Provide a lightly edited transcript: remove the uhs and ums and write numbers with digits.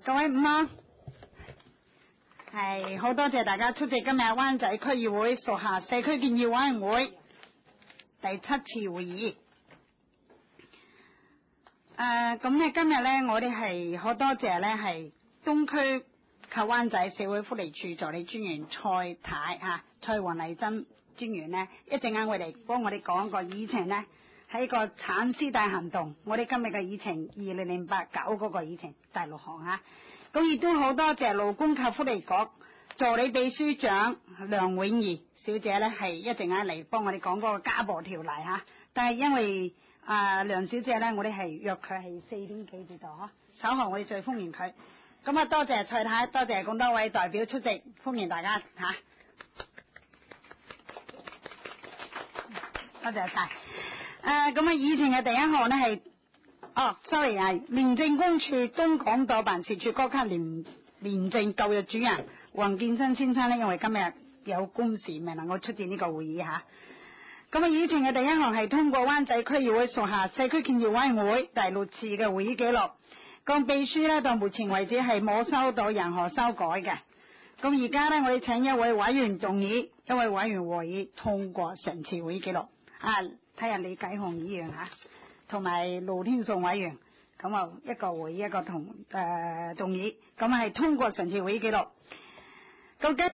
各位午安，係好多謝大家出席今日灣仔區議會屬下社區建設委員會第7次會議。咁咧今日咧我哋係好多謝咧係東區及灣仔社會福利處助理專員蔡太蔡黃麗珍專員咧，一陣間我哋幫我哋講個議程咧，喺個橙絲帶行動，我哋今日嘅議程2008-9嗰個議程第6項吓。咁亦都好多謝勞工及福利局助理秘書長梁永儀小姐咧，係一陣間嚟幫我哋講嗰個家暴條例吓。但係因為梁小姐咧，我哋係約佢係4點幾至到嗬，稍後我哋再歡迎佢。咁多謝蔡太，多謝咁多位代表出席，歡迎大家吓。多謝晒。議程嘅第一項呢係廉政公署東港島辦事處高級廉政教育主任黃建新先生呢，因為今日有公事未能夠出席呢個會議吓。議程嘅第一項係通過灣仔區議會屬下社區建設委員會第6次嘅會議記錄。秘書呢到目前為止係冇收到任何修改嘅。而家呢，我哋請一位委員動議，一位委員會議通過上次會議記錄。睇下李繼雄議員同埋盧天順委員，一個會議一個動議，係通過上次會議記錄。